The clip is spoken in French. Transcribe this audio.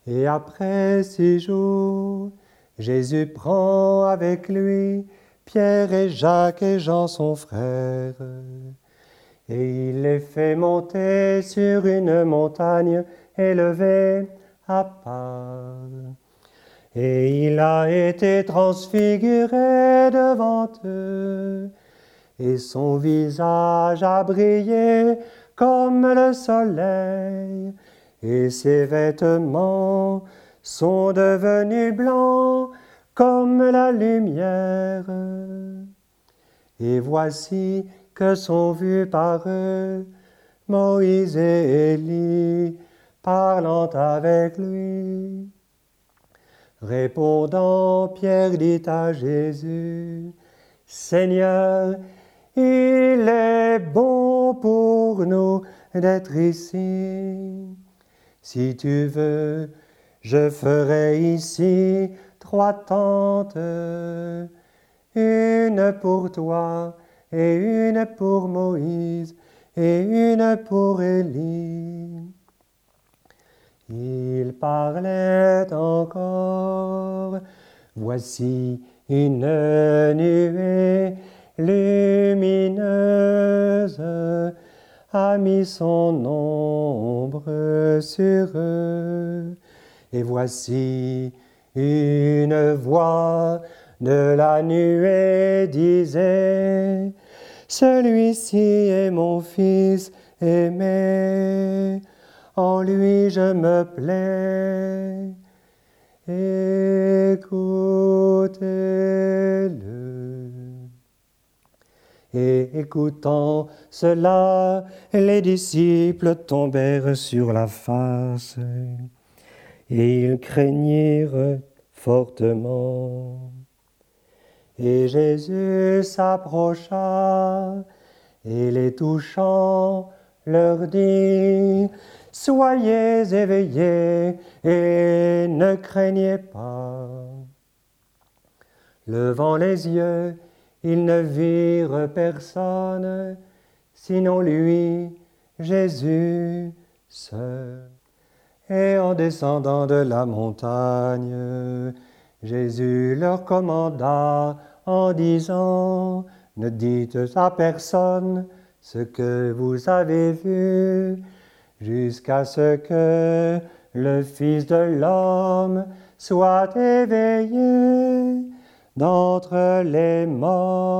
Et après 6 jours, Jésus prend avec lui Pierre et Jacques et Jean son frère, et il les fait monter sur une montagne élevée à part. Et il a été transfiguré devant eux, et son visage a brillé comme le soleil, et ses vêtements sont devenus blancs comme la lumière. Et voici que sont vus par eux Moïse et Élie parlant avec lui. Répondant, Pierre dit à Jésus, « Seigneur, il est bon pour nous d'être ici. Si tu veux, je ferai ici 3 tentes, une pour toi et une pour Moïse et une pour Élie. » Il parlait encore. Voici une nuée lumineuse a mis son ombre sur eux. Et voici une voix de la nuée disait, « Celui-ci est mon Fils aimé, en lui je me plais, écoutez-le. » Et écoutant cela, les disciples tombèrent sur la face, et ils craignirent fortement. Et Jésus s'approcha, et les touchant, leur dit, « Soyez éveillés et ne craignez pas. » Levant les yeux, ils ne virent personne, sinon lui, Jésus seul. Et en descendant de la montagne, Jésus leur commanda en disant, « Ne dites à personne ce que vous avez vu, jusqu'à ce que le Fils de l'homme soit éveillé d'entre les morts. »